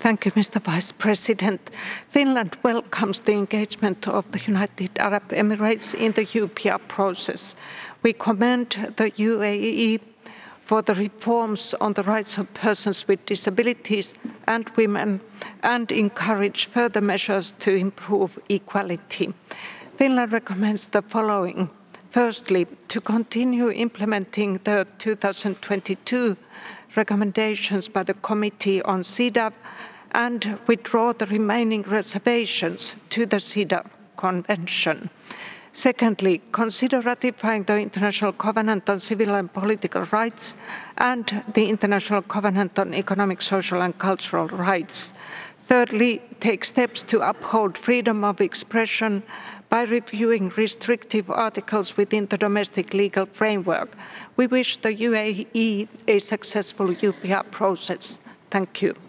Thank you, Mr. Vice President. Finland welcomes the engagement of the United Arab Emirates in the UPR process. We commend the UAE for the reforms on the rights of persons with disabilities and women, and encourage further measures to improve equality. Finland recommends the following. Firstly, to continue implementing the 2022 recommendations by the Committee on CEDAW and withdraw the remaining reservations to the CEDAW Convention. Secondly, consider ratifying the International Covenant on Civil and Political Rights and the International Covenant on Economic, Social and Cultural Rights. Thirdly, take steps to uphold freedom of expression by reviewing restrictive articles within the domestic legal framework. We wish the UAE a successful UPR process. Thank you.